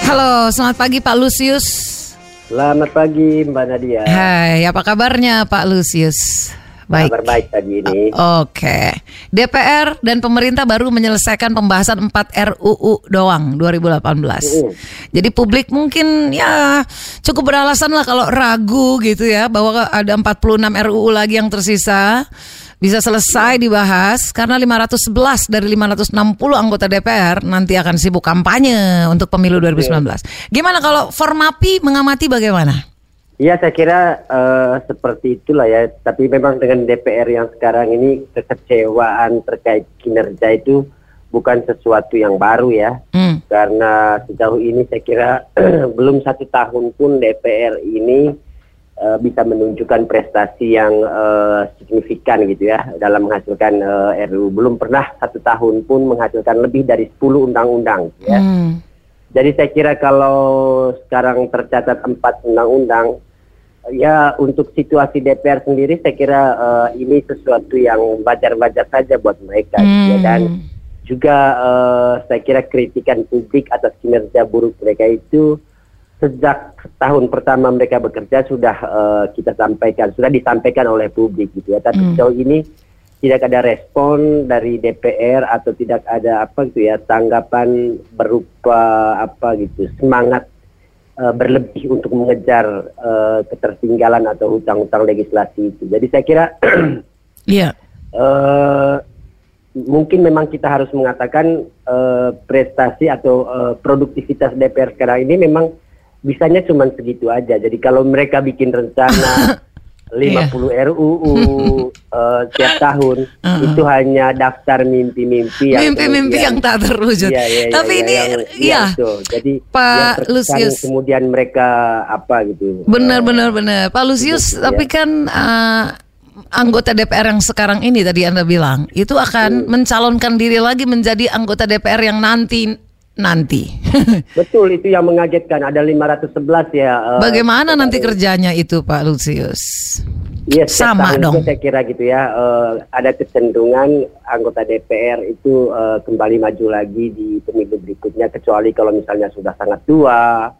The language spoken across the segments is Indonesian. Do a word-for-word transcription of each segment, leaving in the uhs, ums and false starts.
Halo, selamat pagi Pak Lusius. Selamat pagi Mbak Nadia. Hai, apa kabarnya Pak Lusius? Baik. Kabar baik pagi ini. Oke. D P R dan pemerintah baru menyelesaikan pembahasan empat R U U doang dua ribu delapan belas. Uh. Jadi publik mungkin ya cukup beralasan lah kalau ragu gitu ya bahwa ada empat puluh enam R U U lagi yang tersisa bisa selesai dibahas karena lima ratus sebelas dari lima ratus enam puluh anggota D P R nanti akan sibuk kampanye untuk pemilu dua ribu sembilan belas. Gimana kalau Formapi mengamati bagaimana? Ya, saya kira uh, seperti itulah ya. Tapi memang dengan D P R yang sekarang ini kekecewaan terkait kinerja itu bukan sesuatu yang baru ya. Hmm. Karena sejauh ini saya kira belum satu tahun pun D P R ini uh, bisa menunjukkan prestasi yang uh, signifikan gitu ya dalam menghasilkan uh, R U U. Belum pernah satu tahun pun menghasilkan lebih dari sepuluh undang-undang ya. Hmm. Jadi saya kira kalau sekarang tercatat empat undang-undang, ya untuk situasi D P R sendiri saya kira uh, ini sesuatu yang wajar-wajar saja buat mereka hmm. ya, dan juga uh, saya kira kritikan publik atas kinerja buruk mereka itu sejak tahun pertama mereka bekerja sudah uh, kita sampaikan, sudah disampaikan oleh publik gitu ya. Tapi hmm. sejauh ini tidak ada respon dari D P R atau tidak ada apa gitu ya tanggapan berupa apa gitu semangat Uh, berlebih untuk mengejar uh, ketertinggalan atau hutang-hutang legislasi itu. Jadi saya kira yeah. uh, mungkin memang kita harus mengatakan uh, prestasi atau uh, produktivitas D P R sekarang ini memang bisanya cuma segitu aja. Jadi kalau mereka bikin rencana lima puluh yeah. R U U uh, tiap tahun uh-uh. itu hanya daftar mimpi-mimpi yang mimpi-mimpi yang tak terwujud. Ya, ya, Tapi ya, ini yang, ya, ya jadi Pak Lusius kemudian mereka apa gitu. Benar-benar benar Pak Lusius. Gitu, tapi ya. kan uh, anggota D P R yang sekarang ini tadi Anda bilang itu akan hmm. mencalonkan diri lagi menjadi anggota D P R yang nanti nanti. Betul, itu yang mengagetkan. Ada lima ratus sebelas ya. Uh, Bagaimana nanti kerjanya itu Pak Lusius? Iya, sama dong. Saya kira gitu ya. Uh, ada kecenderungan anggota D P R itu uh, kembali maju lagi di pemilu berikutnya, kecuali kalau misalnya sudah sangat tua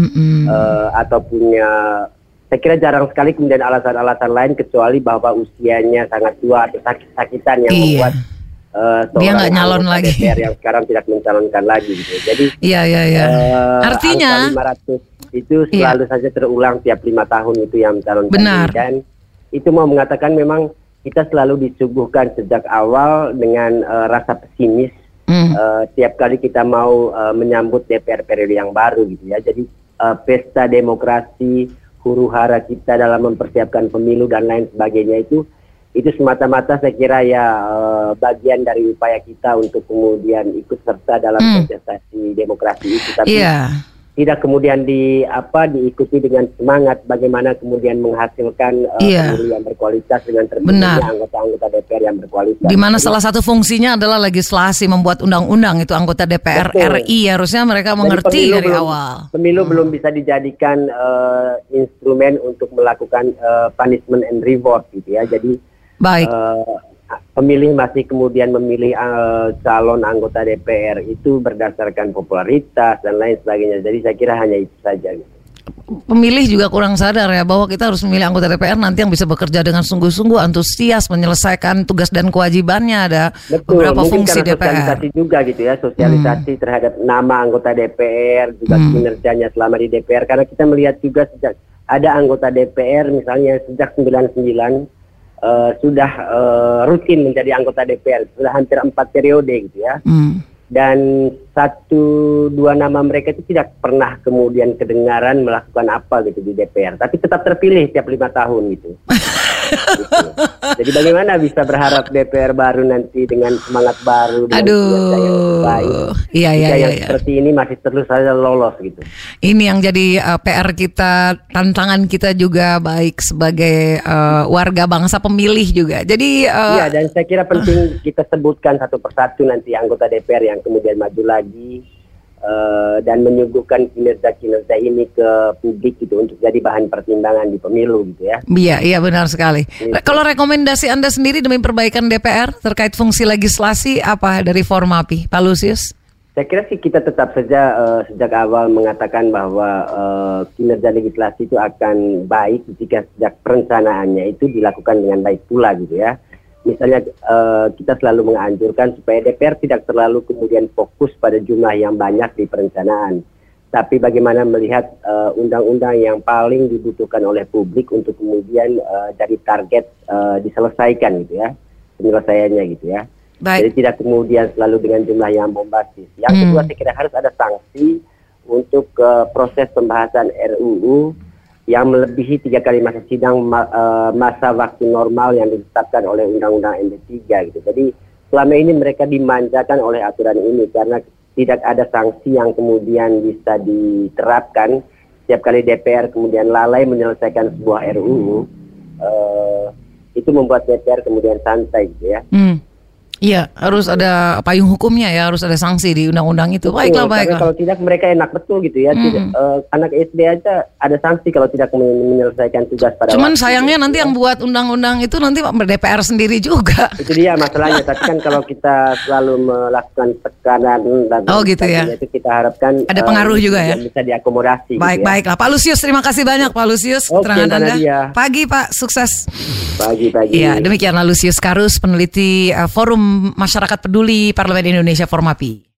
uh, atau punya. Saya kira jarang sekali kemudian alasan-alasan lain kecuali bahwa usianya sangat tua atau sakit-sakitan yang iya. membuat Uh, dia nggak nyalon lagi. D P R yang sekarang tidak mencalonkan lagi gitu. Jadi iya iya iya. Uh, Artinya lima ratus itu selalu iya. saja terulang tiap lima tahun itu yang mencalonkan. Benar. Dan itu mau mengatakan memang kita selalu disuguhkan sejak awal dengan uh, rasa pesimis mm. uh, tiap kali kita mau uh, menyambut D P R periode yang baru gitu ya. Jadi uh, pesta demokrasi, huru-hara kita dalam mempersiapkan pemilu dan lain sebagainya itu itu semata-mata saya kira ya uh, bagian dari upaya kita untuk kemudian ikut serta dalam hmm. kontestasi demokrasi itu, tapi yeah. tidak kemudian di apa diikuti dengan semangat bagaimana kemudian menghasilkan uh, yeah. pemilu yang berkualitas dengan terpilihnya anggota-anggota D P R yang berkualitas. Di mana salah satu fungsinya adalah legislasi, membuat undang-undang, itu anggota D P R Betul. R I harusnya mereka mengerti dari belum, awal. Pemilu hmm. belum bisa dijadikan uh, instrumen untuk melakukan uh, punishment and reward gitu ya. Jadi Baik. Uh, pemilih masih kemudian memilih uh, calon anggota D P R itu berdasarkan popularitas dan lain sebagainya. Jadi saya kira hanya itu saja. Pemilih juga kurang sadar ya bahwa kita harus memilih anggota D P R nanti yang bisa bekerja dengan sungguh-sungguh, antusias, menyelesaikan tugas dan kewajibannya. Ada Betul, beberapa fungsi D P R. Sosialisasi juga gitu ya, sosialisasi hmm. terhadap nama anggota D P R, juga hmm. kinerjanya selama di D P R. Karena kita melihat juga sejak ada anggota D P R misalnya sejak sembilan puluh sembilan Uh, sudah uh, rutin menjadi anggota D P R, sudah hampir empat periode gitu ya. Mm. Dan satu dua nama mereka itu tidak pernah kemudian kedengaran melakukan apa gitu di D P R, tapi tetap terpilih tiap lima tahun gitu. gitu. Jadi bagaimana bisa berharap D P R baru nanti dengan semangat baru, dengan kinerja yang baik, iya, iya, yang iya. seperti ini masih terus saja lolos gitu. Ini yang jadi uh, P R kita, tantangan kita juga baik sebagai uh, warga bangsa pemilih juga. Jadi uh, iya, dan saya kira penting kita sebutkan satu persatu nanti anggota D P R yang kemudian maju lagi uh, dan menyuguhkan kinerja-kinerja ini ke publik gitu untuk jadi bahan pertimbangan di pemilu gitu ya. Iya, iya benar sekali. Re- kalau rekomendasi Anda sendiri demi perbaikan D P R terkait fungsi legislasi apa dari Formapi, Pak Lusius? Saya kira sih kita tetap saja uh, sejak awal mengatakan bahwa uh, kinerja legislasi itu akan baik jika sejak perencanaannya itu dilakukan dengan baik pula gitu ya. Misalnya uh, kita selalu menganjurkan supaya D P R tidak terlalu kemudian fokus pada jumlah yang banyak di perencanaan. Tapi bagaimana melihat uh, undang-undang yang paling dibutuhkan oleh publik untuk kemudian uh, dari target uh, diselesaikan gitu ya. Penyelesaiannya gitu ya. Baik. Jadi tidak kemudian selalu dengan jumlah yang bombastis. Yang hmm. kedua saya kira harus ada sanksi untuk uh, proses pembahasan R U U yang melebihi tiga kali masa sidang ma- uh, masa waktu normal yang ditetapkan oleh Undang-Undang M D tiga gitu. Jadi selama ini mereka dimanjakan oleh aturan ini karena tidak ada sanksi yang kemudian bisa diterapkan. Setiap kali D P R kemudian lalai menyelesaikan sebuah R U U, uh, itu membuat D P R kemudian santai gitu ya. Hmm. Iya, harus ada payung hukumnya ya, harus ada sanksi di undang-undang itu. Baiklah, baiklah. Kalau tidak mereka enak betul gitu ya. Hmm. Tidak, uh, anak S D aja ada sanksi kalau tidak menyelesaikan tugas pada Cuman waktu, sayangnya gitu, nanti ya. yang buat undang-undang itu nanti D P R sendiri juga. Itu dia masalahnya. Tapi kan kalau kita selalu melakukan tekanan dan oh gitu ya. Itu kita harapkan ada pengaruh uh, juga ya. Bisa diakomodasi. Baik, gitu ya. Baiklah. Pak Lusius, terima kasih banyak Pak Lusius keterangan Anda. Dia. Pagi Pak, sukses. Pagi-pagi. Iya, demikianlah Lusius Karus, peneliti uh, Forum Masyarakat Peduli Parlemen Indonesia Formapi.